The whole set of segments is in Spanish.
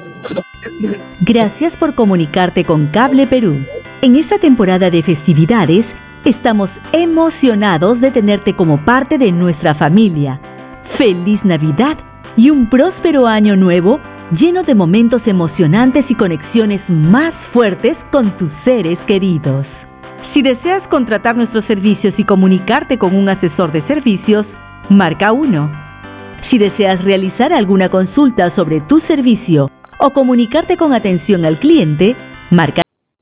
Gracias por comunicarte con Cable Perú. En esta temporada de festividades, estamos emocionados de tenerte como parte de nuestra familia. ¡Feliz Navidad y un próspero año nuevo lleno de momentos emocionantes y conexiones más fuertes con tus seres queridos! Si deseas contratar nuestros servicios y comunicarte con un asesor de servicios, marca 1. Si deseas realizar alguna consulta sobre tu servicio o comunicarte con atención al cliente, marca.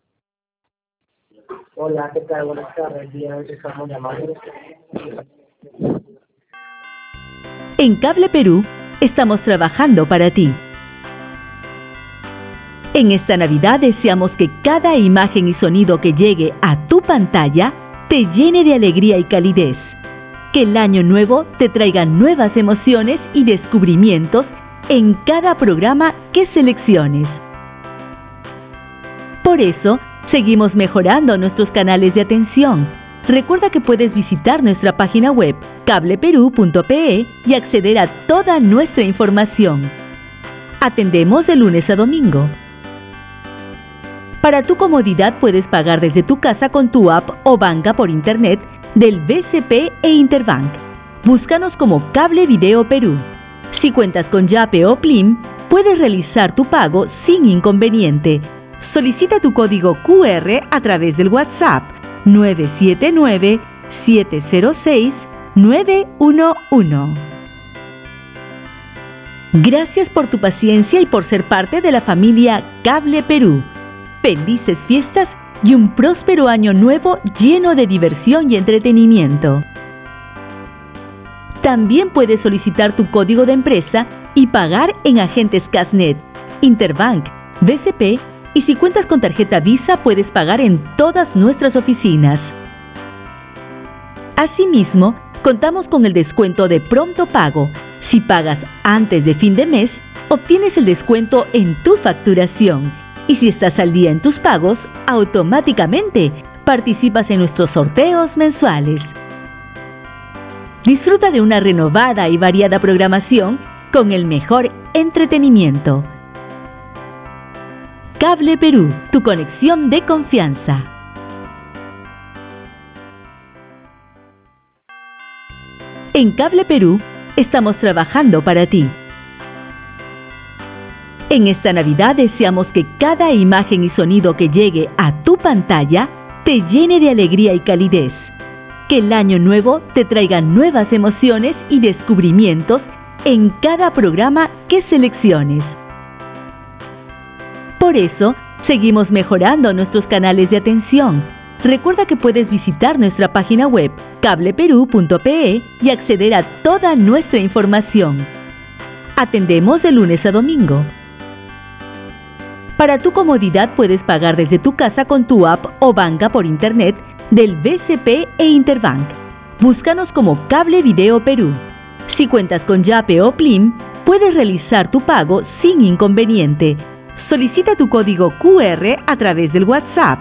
Hola, ¿qué tal? Buenas tardes. El día de hoy estamos llamando. En Cable Perú, estamos trabajando para ti. En esta Navidad deseamos que cada imagen y sonido que llegue a tu pantalla te llene de alegría y calidez. Que el año nuevo te traiga nuevas emociones y descubrimientos en cada programa que selecciones. Por eso, seguimos mejorando nuestros canales de atención. Recuerda que puedes visitar nuestra página web cableperú.pe y acceder a toda nuestra información. Atendemos de lunes a domingo. Para tu comodidad puedes pagar desde tu casa con tu app o banca por internet del BCP e Interbank. Búscanos como Cable Video Perú. Si cuentas con Yape o Plim, puedes realizar tu pago sin inconveniente. Solicita tu código QR a través del WhatsApp 979-706-911. Gracias por tu paciencia y por ser parte de la familia Cable Perú. Felices fiestas y un próspero año nuevo lleno de diversión y entretenimiento. También puedes solicitar tu código de empresa y pagar en agentes Casnet, Interbank, BCP y si cuentas con tarjeta Visa puedes pagar en todas nuestras oficinas. Asimismo, contamos con el descuento de pronto pago. Si pagas antes de fin de mes, obtienes el descuento en tu facturación. Y si estás al día en tus pagos, automáticamente participas en nuestros sorteos mensuales. Disfruta de una renovada y variada programación con el mejor entretenimiento. Cable Perú, tu conexión de confianza. En Cable Perú, estamos trabajando para ti. En esta Navidad deseamos que cada imagen y sonido que llegue a tu pantalla te llene de alegría y calidez. Que el año nuevo te traiga nuevas emociones y descubrimientos en cada programa que selecciones. Por eso, seguimos mejorando nuestros canales de atención. Recuerda que puedes visitar nuestra página web cableperú.pe y acceder a toda nuestra información. Atendemos de lunes a domingo. Para tu comodidad puedes pagar desde tu casa con tu app o banca por internet del BCP e Interbank. Búscanos como Cable Video Perú. Si cuentas con Yape o Plim, puedes realizar tu pago sin inconveniente. Solicita tu código QR a través del WhatsApp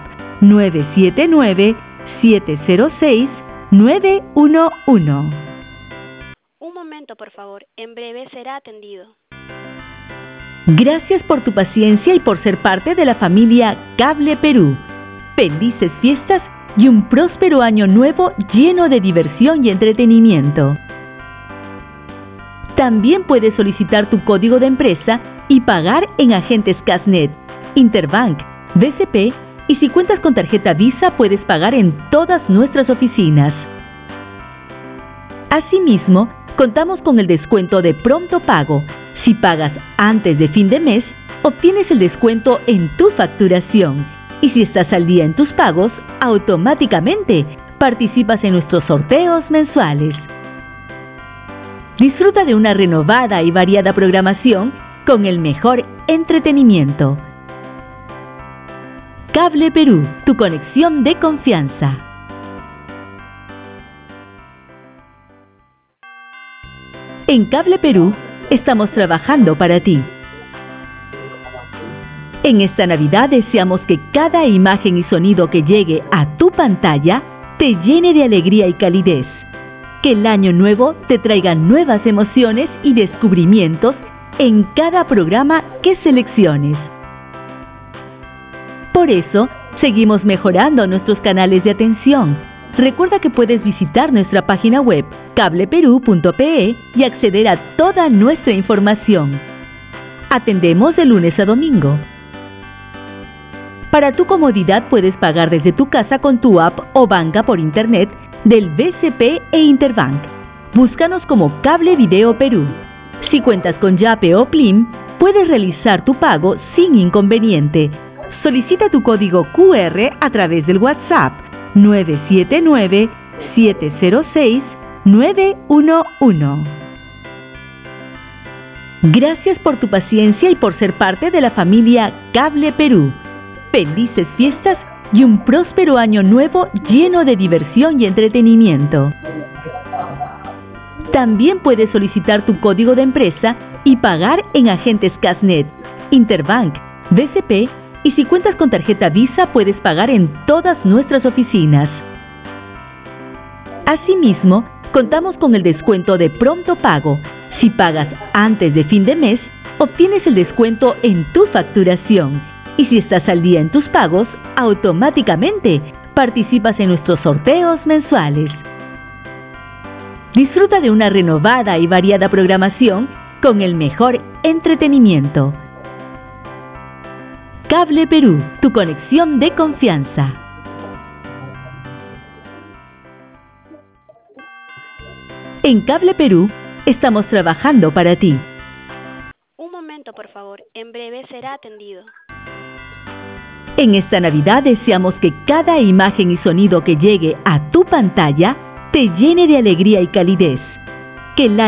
979-706-911. Un momento, por favor. En breve será atendido. Gracias por tu paciencia y por ser parte de la familia Cable Perú. Felices fiestas y un próspero año nuevo lleno de diversión y entretenimiento. También puedes solicitar tu código de empresa y pagar en agentes Casnet, Interbank, BCP y si cuentas con tarjeta Visa puedes pagar en todas nuestras oficinas. Asimismo, contamos con el descuento de pronto pago. Si pagas antes de fin de mes, obtienes el descuento en tu facturación. Y si estás al día en tus pagos, automáticamente participas en nuestros sorteos mensuales. Disfruta de una renovada y variada programación con el mejor entretenimiento. Cable Perú, tu conexión de confianza. En Cable Perú, estamos trabajando para ti. En esta Navidad deseamos que cada imagen y sonido que llegue a tu pantalla te llene de alegría y calidez. Que el año nuevo te traiga nuevas emociones y descubrimientos en cada programa que selecciones. Por eso, seguimos mejorando nuestros canales de atención. Recuerda que puedes visitar nuestra página web cableperú.pe y acceder a toda nuestra información. Atendemos de lunes a domingo. Para tu comodidad puedes pagar desde tu casa con tu app o banca por internet del BCP e Interbank. Búscanos como Cable Video Perú. Si cuentas con Yape o Plim, puedes realizar tu pago sin inconveniente. Solicita tu código QR a través del WhatsApp 979-706-911. Gracias por tu paciencia y por ser parte de la familia Cable Perú. Felices fiestas y un próspero año nuevo lleno de diversión y entretenimiento. También puedes solicitar tu código de empresa y pagar en agentes Casnet, Interbank, BCP y si cuentas con tarjeta Visa puedes pagar en todas nuestras oficinas. Asimismo, contamos con el descuento de pronto pago. Si pagas antes de fin de mes, obtienes el descuento en tu facturación. Y si estás al día en tus pagos, automáticamente participas en nuestros sorteos mensuales. Disfruta de una renovada y variada programación con el mejor entretenimiento. Cable Perú, tu conexión de confianza. En Cable Perú, estamos trabajando para ti. Un momento, por favor. En breve será atendido. En esta Navidad deseamos que cada imagen y sonido que llegue a tu pantalla te llene de alegría y calidez. Que la